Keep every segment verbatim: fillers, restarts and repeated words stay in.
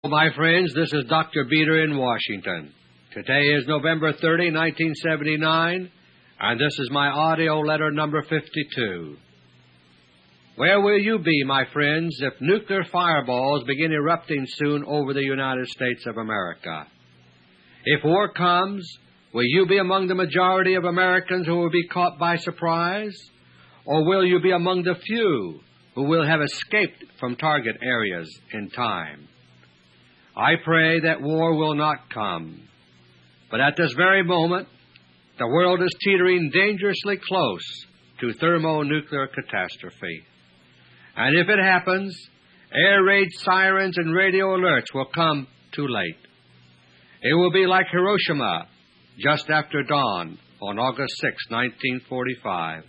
My friends, this is Doctor Beter in Washington. Today is November thirtieth, nineteen seventy-nine, and this is my audio letter number fifty-two. Where will you be, my friends, if nuclear fireballs begin erupting soon over the United States of America? If war comes, will you be among the majority of Americans who will be caught by surprise? Or will you be among the few who will have escaped from target areas in time? I pray that war will not come. But at this very moment, the world is teetering dangerously close to thermonuclear catastrophe. And if it happens, air raid sirens and radio alerts will come too late. It will be like Hiroshima just after dawn on August sixth, nineteen forty-five.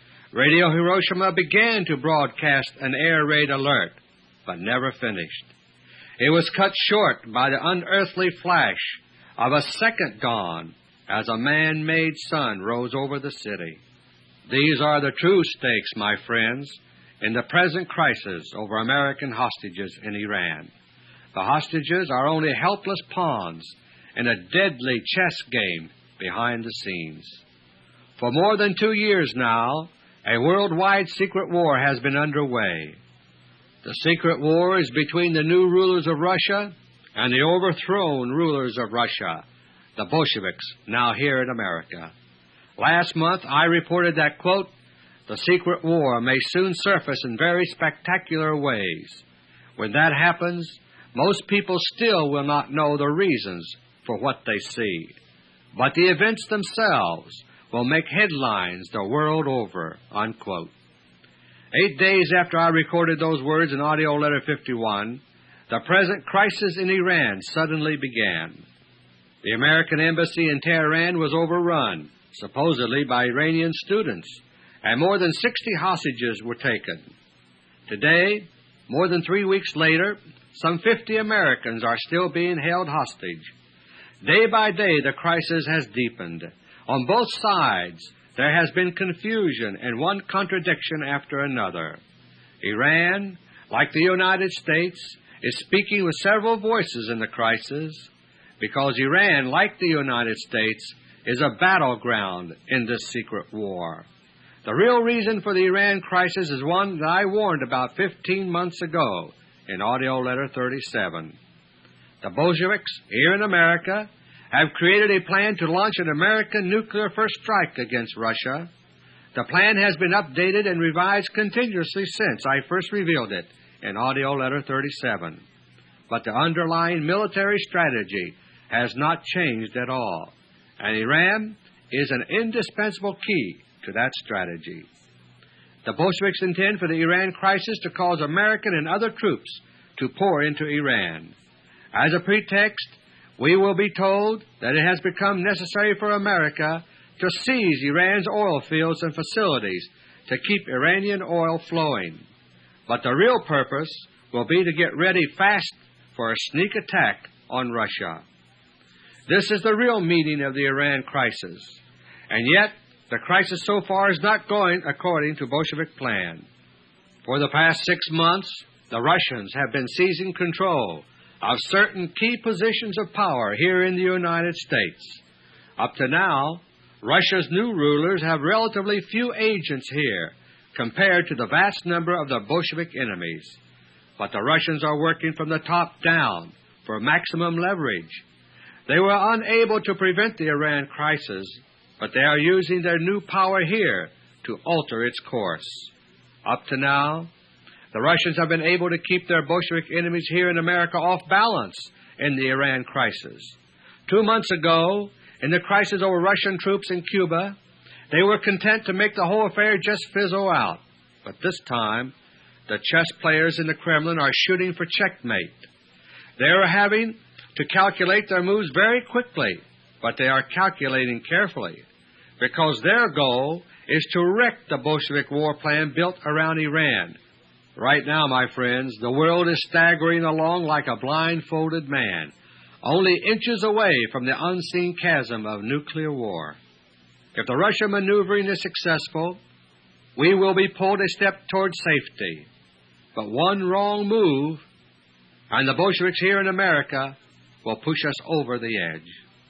Radio Hiroshima began to broadcast an air raid alert, but never finished. It was cut short by the unearthly flash of a second dawn as a man-made sun rose over the city. These are the true stakes, my friends, in the present crisis over American hostages in Iran. The hostages are only helpless pawns in a deadly chess game behind the scenes. For more than two years now, a worldwide secret war has been underway. The secret war is between the new rulers of Russia and the overthrown rulers of Russia, the Bolsheviks, now here in America. Last month I reported that, quote, the secret war may soon surface in very spectacular ways. When that happens, most people still will not know the reasons for what they see. But the events themselves will make headlines the world over, unquote. Eight days after I recorded those words in audio letter fifty-one, the present crisis in Iran suddenly began. The American embassy in Tehran was overrun, supposedly by Iranian students, and more than sixty hostages were taken. Today, more than three weeks later, some fifty Americans are still being held hostage. Day by day, the crisis has deepened. On both sides, there has been confusion and one contradiction after another. Iran, like the United States, is speaking with several voices in the crisis because Iran, like the United States, is a battleground in this secret war. The real reason for the Iran crisis is one that I warned about fifteen months ago in audio letter thirty-seven. The Bolsheviks here in America have created a plan to launch an American nuclear first strike against Russia. The plan has been updated and revised continuously since I first revealed it in audio letter thirty-seven. But the underlying military strategy has not changed at all, and Iran is an indispensable key to that strategy. The Bolsheviks intend for the Iran crisis to cause American and other troops to pour into Iran. As a pretext, we will be told that it has become necessary for America to seize Iran's oil fields and facilities to keep Iranian oil flowing. But the real purpose will be to get ready fast for a sneak attack on Russia. This is the real meaning of the Iran crisis. And yet, the crisis so far is not going according to Bolshevik plan. For the past six months, the Russians have been seizing control of certain key positions of power here in the United States. Up to now, Russia's new rulers have relatively few agents here compared to the vast number of the Bolshevik enemies. But the Russians are working from the top down for maximum leverage. They were unable to prevent the Iran crisis, but they are using their new power here to alter its course. Up to now, the Russians have been able to keep their Bolshevik enemies here in America off balance in the Iran crisis. Two months ago, in the crisis over Russian troops in Cuba, they were content to make the whole affair just fizzle out. But this time, the chess players in the Kremlin are shooting for checkmate. They are having to calculate their moves very quickly, but they are calculating carefully, because their goal is to wreck the Bolshevik war plan built around Iran. Right now, my friends, the world is staggering along like a blindfolded man, only inches away from the unseen chasm of nuclear war. If the Russian maneuvering is successful, we will be pulled a step toward safety. But one wrong move and the Bolsheviks here in America will push us over the edge.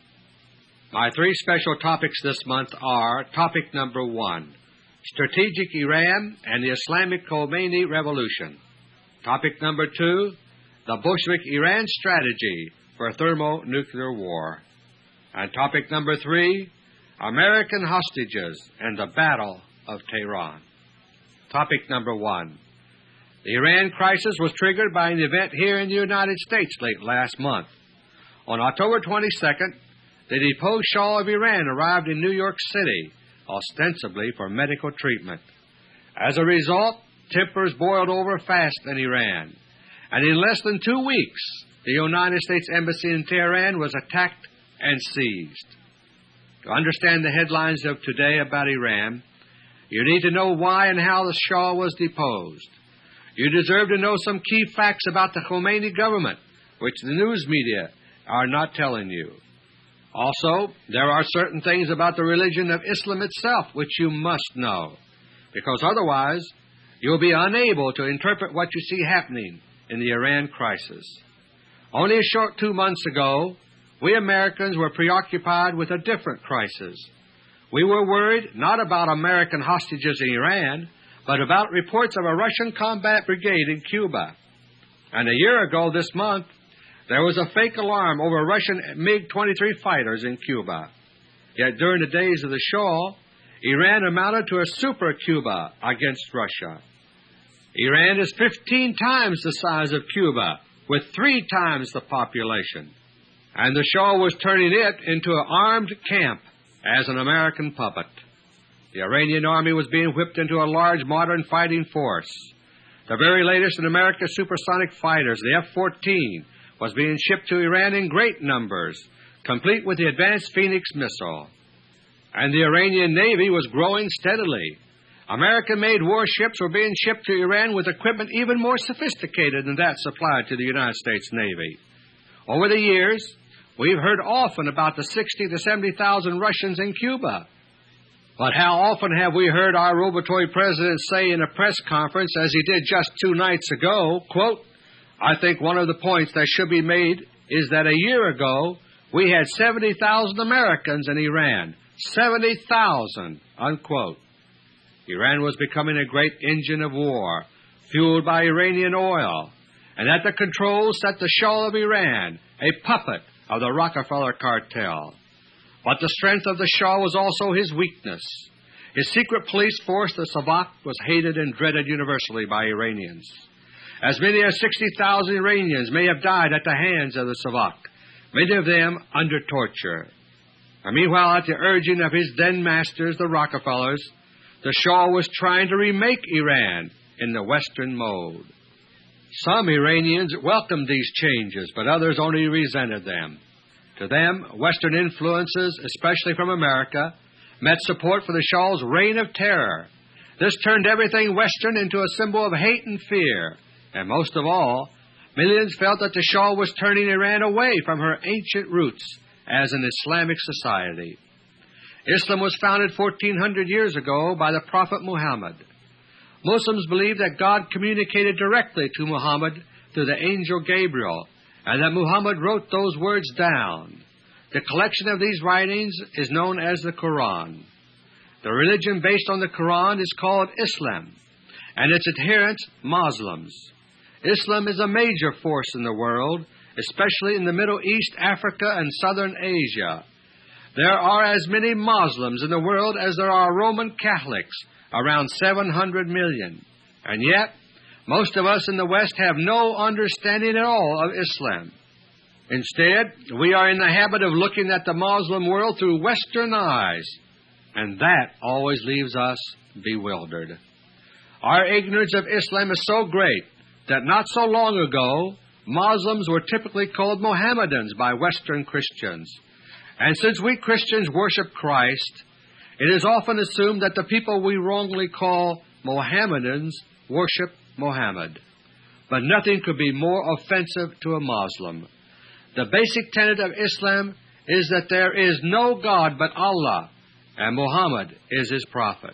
My three special topics this month are: topic number one, strategic Iran and the Islamic Khomeini Revolution; topic number two, the Bolshevik-Iran strategy for thermonuclear war; and topic number three, American hostages and the Battle of Tehran. Topic number one. The Iran crisis was triggered by an event here in the United States late last month. On October twenty-second, the deposed Shah of Iran arrived in New York City, ostensibly for medical treatment. As a result, tempers boiled over fast in Iran, and in less than two weeks, the United States Embassy in Tehran was attacked and seized. To understand the headlines of today about Iran, you need to know why and how the Shah was deposed. You deserve to know some key facts about the Khomeini government, which the news media are not telling you. Also, there are certain things about the religion of Islam itself which you must know, because otherwise you'll be unable to interpret what you see happening in the Iran crisis. Only a short two months ago, we Americans were preoccupied with a different crisis. We were worried not about American hostages in Iran, but about reports of a Russian combat brigade in Cuba. And a year ago this month, there was a fake alarm over Russian MiG twenty-three fighters in Cuba. Yet during the days of the Shah, Iran amounted to a super Cuba against Russia. Iran is fifteen times the size of Cuba, with three times the population. And the Shah was turning it into an armed camp as an American puppet. The Iranian army was being whipped into a large modern fighting force. The very latest in America's supersonic fighters, the F fourteen, was being shipped to Iran in great numbers, complete with the advanced Phoenix missile. And the Iranian Navy was growing steadily. American-made warships were being shipped to Iran with equipment even more sophisticated than that supplied to the United States Navy. Over the years, we've heard often about the sixty to seventy thousand Russians in Cuba. But how often have we heard our robotoid president say in a press conference, as he did just two nights ago, quote, "I think one of the points that should be made is that a year ago we had seventy thousand Americans in Iran. seventy thousand, unquote. Iran was becoming a great engine of war, fueled by Iranian oil, and at the controls sat the Shah of Iran, a puppet of the Rockefeller cartel. But the strength of the Shah was also his weakness. His secret police force, the Savak, was hated and dreaded universally by Iranians. As many as sixty thousand Iranians may have died at the hands of the Savak, many of them under torture. And meanwhile, at the urging of his then-masters, the Rockefellers, the Shah was trying to remake Iran in the Western mode. Some Iranians welcomed these changes, but others only resented them. To them, Western influences, especially from America, met support for the Shah's reign of terror. This turned everything Western into a symbol of hate and fear. And most of all, millions felt that the Shah was turning Iran away from her ancient roots as an Islamic society. Islam was founded fourteen hundred years ago by the Prophet Muhammad. Muslims believe that God communicated directly to Muhammad through the angel Gabriel, and that Muhammad wrote those words down. The collection of these writings is known as the Quran. The religion based on the Quran is called Islam, and its adherents Muslims. Islam is a major force in the world, especially in the Middle East, Africa, and Southern Asia. There are as many Muslims in the world as there are Roman Catholics, around seven hundred million. And yet, most of us in the West have no understanding at all of Islam. Instead, we are in the habit of looking at the Muslim world through Western eyes, and that always leaves us bewildered. Our ignorance of Islam is so great that not so long ago, Muslims were typically called Mohammedans by Western Christians. And since we Christians worship Christ, it is often assumed that the people we wrongly call Mohammedans worship Mohammed. But nothing could be more offensive to a Muslim. The basic tenet of Islam is that there is no God but Allah, and Muhammad is his prophet.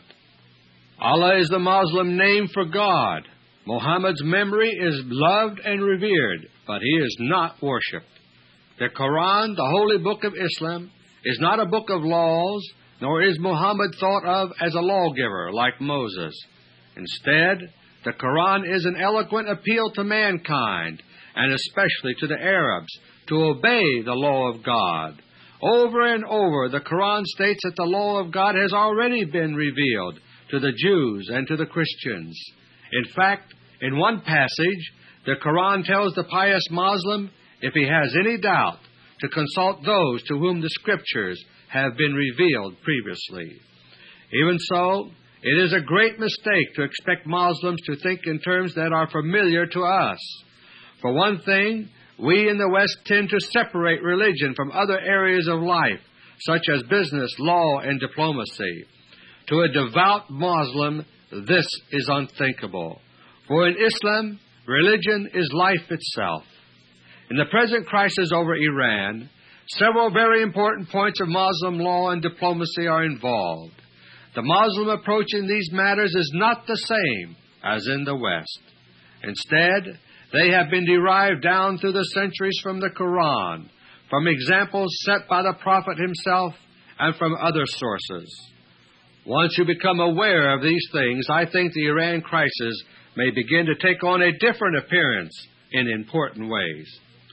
Allah is the Muslim name for God. Muhammad's memory is loved and revered, but he is not worshipped. The Quran, the holy book of Islam, is not a book of laws, nor is Muhammad thought of as a lawgiver like Moses. Instead, the Quran is an eloquent appeal to mankind, and especially to the Arabs, to obey the law of God. Over and over, the Quran states that the law of God has already been revealed to the Jews and to the Christians. In fact, in one passage, the Quran tells the pious Muslim, if he has any doubt, to consult those to whom the Scriptures have been revealed previously. Even so, it is a great mistake to expect Muslims to think in terms that are familiar to us. For one thing, we in the West tend to separate religion from other areas of life, such as business, law, and diplomacy. To a devout Muslim, this is unthinkable. For in Islam, religion is life itself. In the present crisis over Iran, several very important points of Muslim law and diplomacy are involved. The Muslim approach in these matters is not the same as in the West. Instead, they have been derived down through the centuries from the Quran, from examples set by the Prophet himself, and from other sources. Once you become aware of these things, I think the Iran crisis may begin to take on a different appearance in important ways.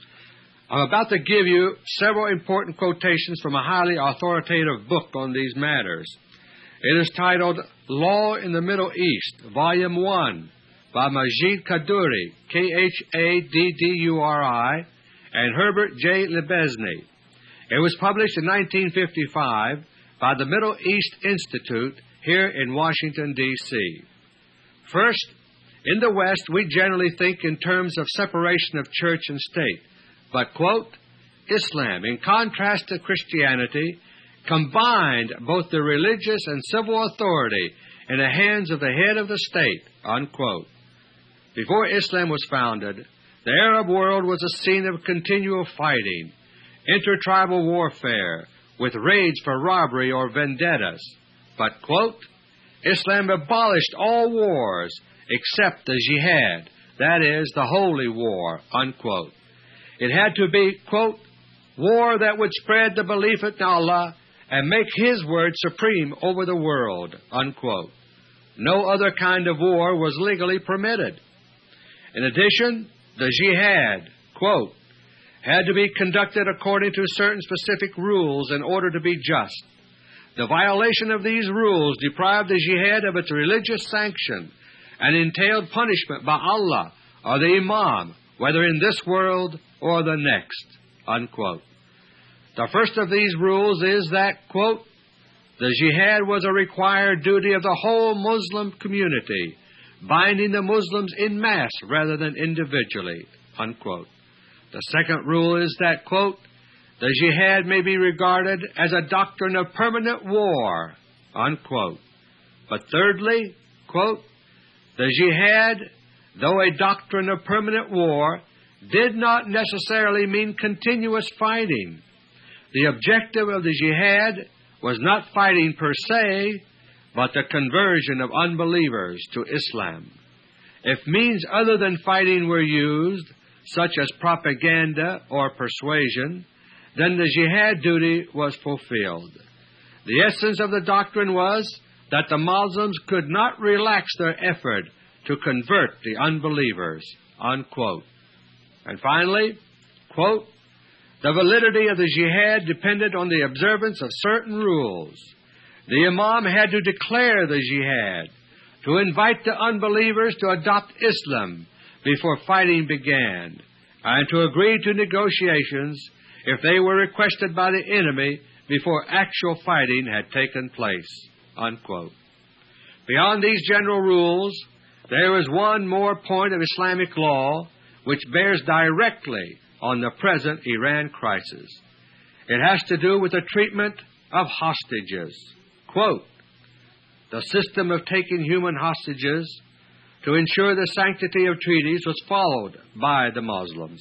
I'm about to give you several important quotations from a highly authoritative book on these matters. It is titled Law in the Middle East, Volume one, by Majid Kaduri, K H A D D U R I, and Herbert J. Lebesny. It was published in nineteen fifty-five by the Middle East Institute here in Washington, D C First, in the West, we generally think in terms of separation of church and state. But, quote, Islam, in contrast to Christianity, combined both the religious and civil authority in the hands of the head of the state, unquote. Before Islam was founded, the Arab world was a scene of continual fighting, intertribal warfare, with raids for robbery or vendettas. But, quote, Islam abolished all wars except the jihad, that is, the holy war, unquote. It had to be, quote, war that would spread the belief in Allah and make His word supreme over the world, unquote. No other kind of war was legally permitted. In addition, the jihad, quote, had to be conducted according to certain specific rules in order to be just. The violation of these rules deprived the jihad of its religious sanction and entailed punishment by Allah or the Imam, whether in this world or the next, unquote. The first of these rules is that, quote, the jihad was a required duty of the whole Muslim community, binding the Muslims in mass rather than individually, unquote. The second rule is that, quote, the jihad may be regarded as a doctrine of permanent war, unquote. But thirdly, quote, the jihad, though a doctrine of permanent war, did not necessarily mean continuous fighting. The objective of the jihad was not fighting per se, but the conversion of unbelievers to Islam. If means other than fighting were used, such as propaganda or persuasion, then the jihad duty was fulfilled. The essence of the doctrine was that the Muslims could not relax their effort to convert the unbelievers, unquote. And finally, quote, the validity of the jihad depended on the observance of certain rules. The Imam had to declare the jihad, to invite the unbelievers to adopt Islam before fighting began, and to agree to negotiations if they were requested by the enemy before actual fighting had taken place, unquote. Beyond these general rules, there is one more point of Islamic law which bears directly on the present Iran crisis. It has to do with the treatment of hostages. Quote, the system of taking human hostages to ensure the sanctity of treaties was followed by the Muslims.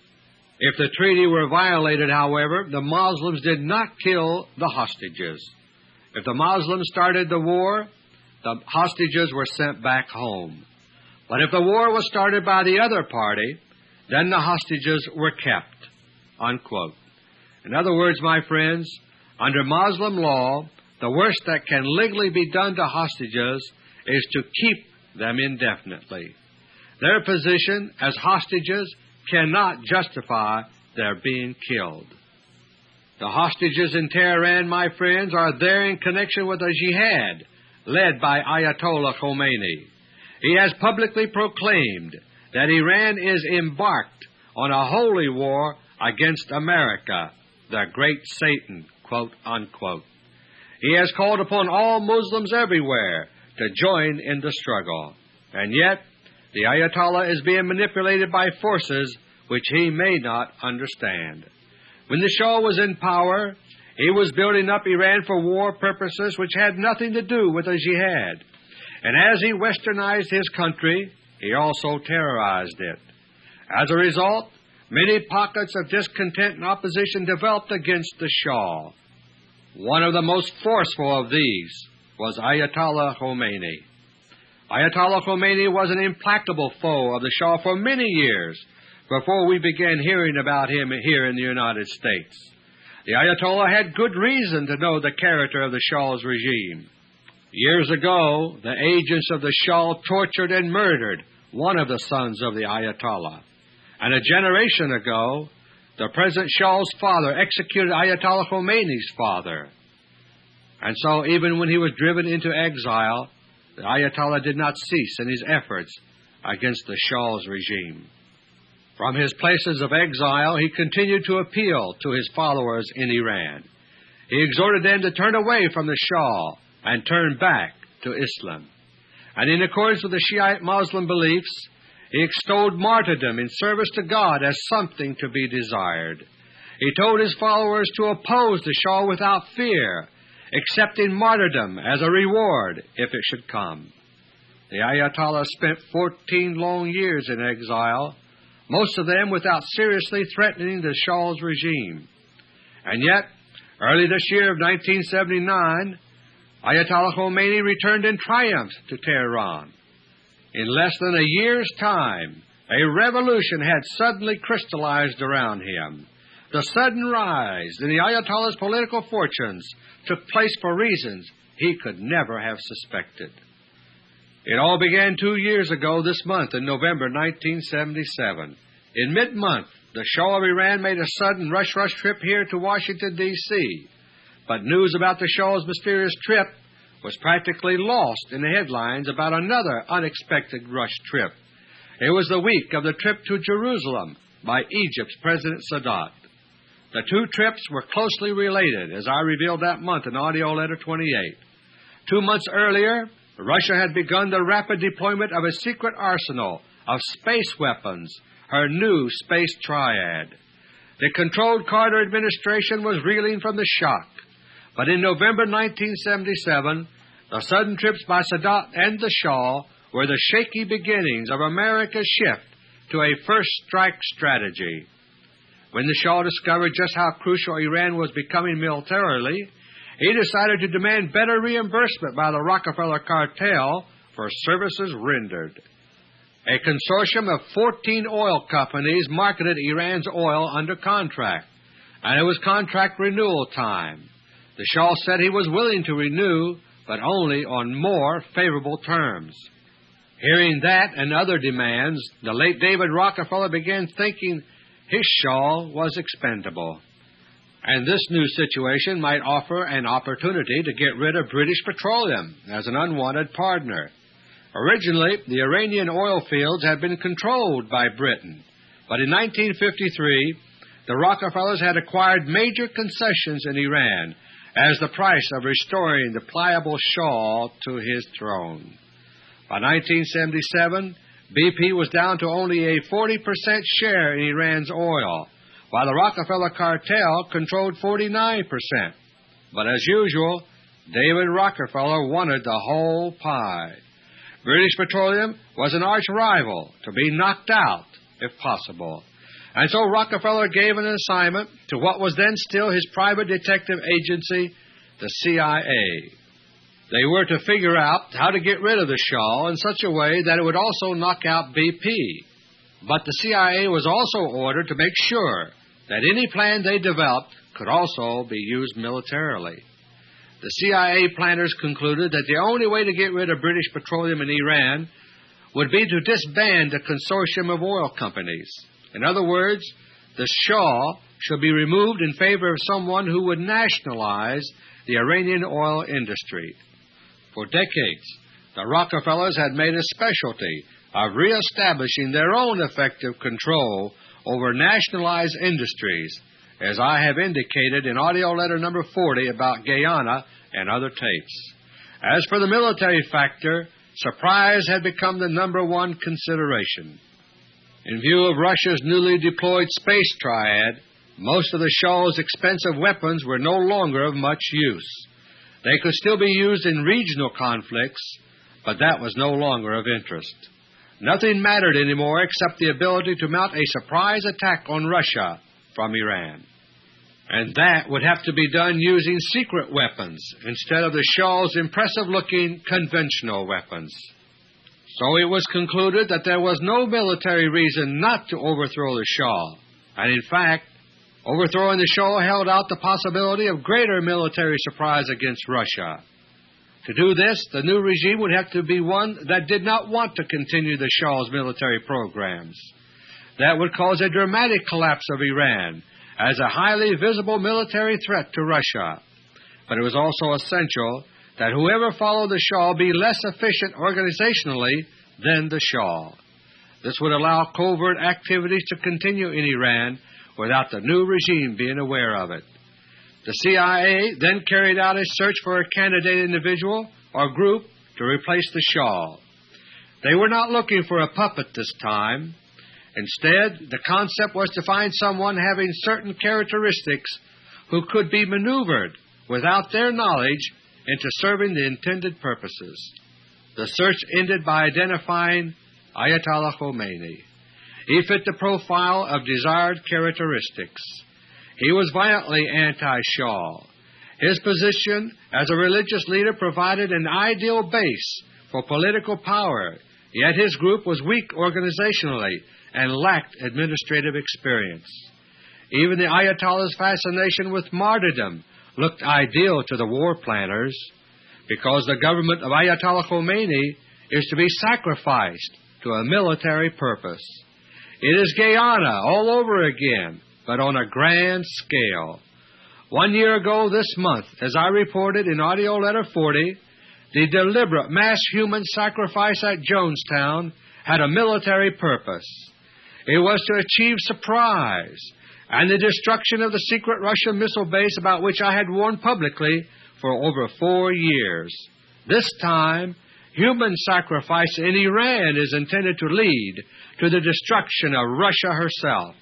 If the treaty were violated, however, the Muslims did not kill the hostages. If the Muslims started the war, the hostages were sent back home. But if the war was started by the other party, then the hostages were kept." Unquote. In other words, my friends, under Muslim law, the worst that can legally be done to hostages is to keep them indefinitely. Their position as hostages cannot justify their being killed. The hostages in Tehran, my friends, are there in connection with a jihad led by Ayatollah Khomeini. He has publicly proclaimed that Iran is embarked on a holy war against America, the great Satan, quote, unquote. He has called upon all Muslims everywhere to join in the struggle. And yet, the Ayatollah is being manipulated by forces which he may not understand. When the Shah was in power, he was building up Iran for war purposes which had nothing to do with a jihad. And as he westernized his country, he also terrorized it. As a result, many pockets of discontent and opposition developed against the Shah. One of the most forceful of these was Ayatollah Khomeini. Ayatollah Khomeini was an implacable foe of the Shah for many years before we began hearing about him here in the United States. The Ayatollah had good reason to know the character of the Shah's regime. Years ago, the agents of the Shah tortured and murdered one of the sons of the Ayatollah. And a generation ago, the present Shah's father executed Ayatollah Khomeini's father. And so even when he was driven into exile, the Ayatollah did not cease in his efforts against the Shah's regime. From his places of exile, he continued to appeal to his followers in Iran. He exhorted them to turn away from the Shah and turn back to Islam. And in accordance with the Shiite Muslim beliefs, he extolled martyrdom in service to God as something to be desired. He told his followers to oppose the Shah without fear, accepting martyrdom as a reward if it should come. The Ayatollah spent fourteen long years in exile, most of them without seriously threatening the Shah's regime. And yet, early this year of nineteen seventy-nine, Ayatollah Khomeini returned in triumph to Tehran. In less than a year's time, a revolution had suddenly crystallized around him. The sudden rise in the Ayatollah's political fortunes took place for reasons he could never have suspected. It all began two years ago this month in November nineteen seventy-seven. In mid-month, the Shah of Iran made a sudden rush-rush trip here to Washington, D C But news about the Shah's mysterious trip was practically lost in the headlines about another unexpected rush trip. It was the week of the trip to Jerusalem by Egypt's President Sadat. The two trips were closely related, as I revealed that month in AUDIO LETTER twenty-eight. Two months earlier, Russia had begun the rapid deployment of a secret arsenal of space weapons, her new space triad. The controlled Carter administration was reeling from the shock. But in November nineteen seventy-seven, the sudden trips by Sadat and the Shah were the shaky beginnings of America's shift to a first-strike strategy. When the Shah discovered just how crucial Iran was becoming militarily, he decided to demand better reimbursement by the Rockefeller cartel for services rendered. A consortium of fourteen oil companies marketed Iran's oil under contract, and it was contract renewal time. The Shah said he was willing to renew, but only on more favorable terms. Hearing that and other demands, the late David Rockefeller began thinking his Shah was expendable. And this new situation might offer an opportunity to get rid of British Petroleum as an unwanted partner. Originally, the Iranian oil fields had been controlled by Britain, but in nineteen fifty-three, the Rockefellers had acquired major concessions in Iran as the price of restoring the pliable Shah to his throne. By nineteen seventy-seven, B P was down to only a forty percent share in Iran's oil, while the Rockefeller cartel controlled forty-nine percent. But as usual, David Rockefeller wanted the whole pie. British Petroleum was an arch rival to be knocked out, if possible. And so Rockefeller gave an assignment to what was then still his private detective agency, the C I A. They were to figure out how to get rid of the Shah in such a way that it would also knock out B P. But the C I A was also ordered to make sure that any plan they developed could also be used militarily. The C I A planners concluded that the only way to get rid of British petroleum in Iran would be to disband the consortium of oil companies. In other words, the Shah should be removed in favor of someone who would nationalize the Iranian oil industry. For decades, the Rockefellers had made a specialty of reestablishing their own effective control over nationalized industries, as I have indicated in audio letter number forty about Guyana and other tapes. As for the military factor, surprise had become the number one consideration. In view of Russia's newly deployed space triad, most of the Shah's expensive weapons were no longer of much use. They could still be used in regional conflicts, but that was no longer of interest. Nothing mattered anymore except the ability to mount a surprise attack on Russia from Iran. And that would have to be done using secret weapons instead of the Shah's impressive-looking conventional weapons. So it was concluded that there was no military reason not to overthrow the Shah, and in fact, overthrowing the Shah held out the possibility of greater military surprise against Russia. To do this, the new regime would have to be one that did not want to continue the Shah's military programs. That would cause a dramatic collapse of Iran as a highly visible military threat to Russia. But it was also essential that whoever followed the Shah be less efficient organizationally than the Shah. This would allow covert activities to continue in Iran without the new regime being aware of it. The C I A then carried out a search for a candidate individual or group to replace the Shah. They were not looking for a puppet this time. Instead, the concept was to find someone having certain characteristics who could be maneuvered without their knowledge into serving the intended purposes. The search ended by identifying Ayatollah Khomeini. He fit the profile of desired characteristics. He was violently anti-Shah. His position as a religious leader provided an ideal base for political power, yet his group was weak organizationally and lacked administrative experience. Even the Ayatollah's fascination with martyrdom looked ideal to the war planners, because the government of Ayatollah Khomeini is to be sacrificed to a military purpose. It is Guyana all over again, but on a grand scale. One year ago this month, as I reported in audio letter forty, the deliberate mass human sacrifice at Jonestown had a military purpose. It was to achieve surprise and the destruction of the secret Russian missile base about which I had warned publicly for over four years. This time, human sacrifice in Iran is intended to lead to the destruction of Russia herself.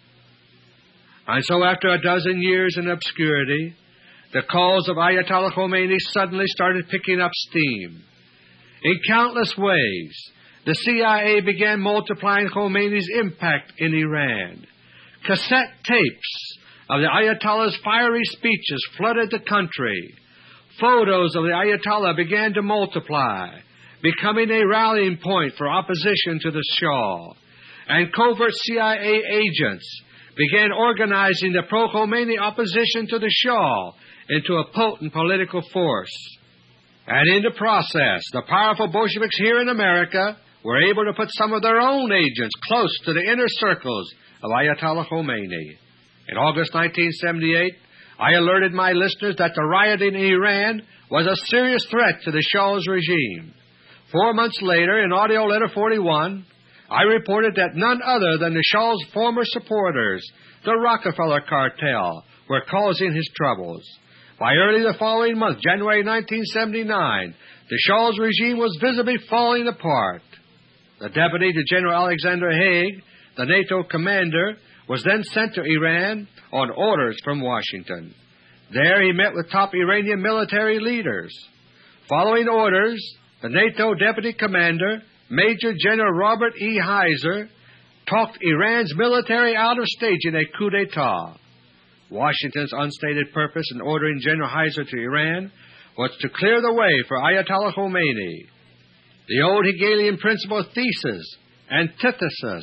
And so after a dozen years in obscurity, the cause of Ayatollah Khomeini suddenly started picking up steam. In countless ways, the C I A began multiplying Khomeini's impact in Iran. Cassette tapes of the Ayatollah's fiery speeches flooded the country. Photos of the Ayatollah began to multiply, becoming a rallying point for opposition to the Shah. And covert C I A agents began organizing the pro-Khomeini opposition to the Shah into a potent political force. And in the process, the powerful Bolsheviks here in America were able to put some of their own agents close to the inner circles of Ayatollah Khomeini. In August nineteen seventy-eight, I alerted my listeners that the rioting in Iran was a serious threat to the Shah's regime. Four months later, in audio letter forty-one, I reported that none other than the Shah's former supporters, the Rockefeller cartel, were causing his troubles. By early the following month, January nineteen seventy-nine, the Shah's regime was visibly falling apart. The deputy to General Alexander Haig, the NATO commander, was then sent to Iran on orders from Washington. There he met with top Iranian military leaders. Following orders, the NATO deputy commander, Major General Robert E. Heiser, talked Iran's military out of staging a coup d'etat. Washington's unstated purpose in ordering General Heiser to Iran was to clear the way for Ayatollah Khomeini. The old Hegelian principle of thesis, antithesis,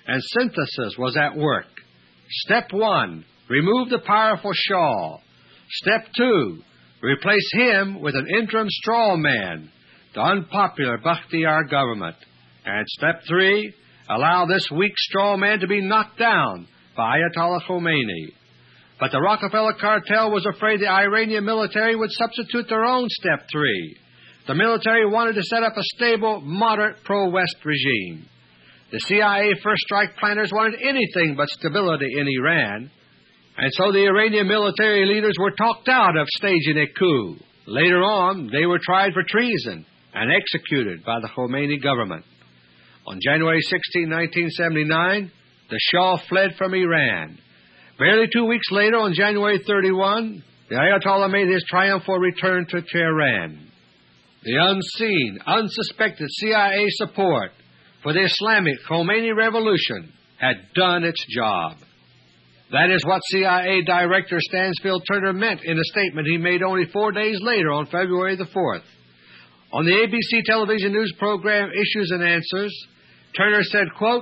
and synthesis was at work. Step one, remove the powerful Shah. Step two, replace him with an interim straw man, the unpopular Bakhtiyar government. And step three, allow this weak straw man to be knocked down by Ayatollah Khomeini. But the Rockefeller cartel was afraid the Iranian military would substitute their own step three. The military wanted to set up a stable, moderate pro-West regime. The C I A first strike planners wanted anything but stability in Iran, and so the Iranian military leaders were talked out of staging a coup. Later on, they were tried for treason and executed by the Khomeini government. On January sixteenth, nineteen seventy-nine, the Shah fled from Iran. Barely two weeks later, on January thirty-first, the Ayatollah made his triumphal return to Tehran. The unseen, unsuspected C I A support for the Islamic Khomeini Revolution had done its job. That is what C I A Director Stansfield Turner meant in a statement he made only four days later on February the fourth. On the A B C television news program Issues and Answers, Turner said, quote,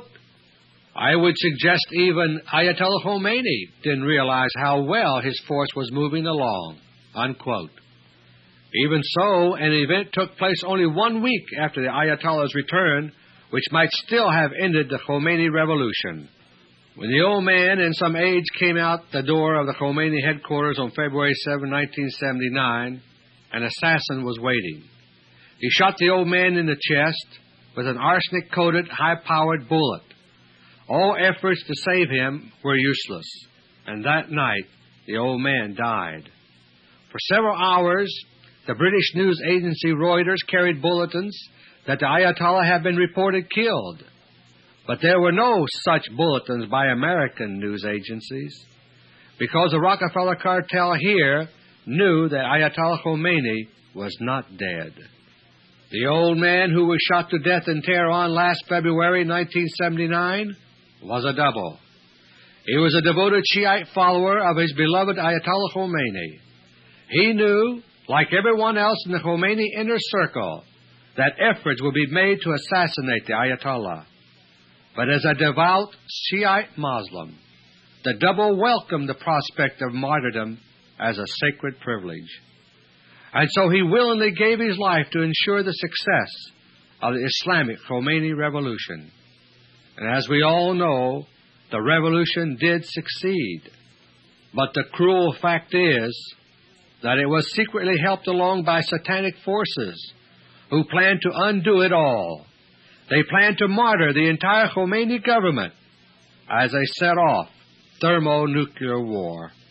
"I would suggest even Ayatollah Khomeini didn't realize how well his force was moving along," unquote. Even so, an event took place only one week after the Ayatollah's return, which might still have ended the Khomeini Revolution. When the old man and some aides came out the door of the Khomeini headquarters on February seventh, nineteen seventy-nine, an assassin was waiting. He shot the old man in the chest with an arsenic-coated, high-powered bullet. All efforts to save him were useless, and that night the old man died. For several hours, the British news agency Reuters carried bulletins that the Ayatollah had been reported killed. But there were no such bulletins by American news agencies, because the Rockefeller cartel here knew that Ayatollah Khomeini was not dead. The old man who was shot to death in Tehran last February nineteen seventy-nine was a double. He was a devoted Shiite follower of his beloved Ayatollah Khomeini. He knew, like everyone else in the Khomeini inner circle, that efforts would be made to assassinate the Ayatollah. But as a devout Shiite Muslim, the double welcomed the prospect of martyrdom as a sacred privilege. And so he willingly gave his life to ensure the success of the Islamic Khomeini Revolution. And as we all know, the revolution did succeed. But the cruel fact is that it was secretly helped along by satanic forces who planned to undo it all. They planned to martyr the entire Khomeini government as they set off thermonuclear war.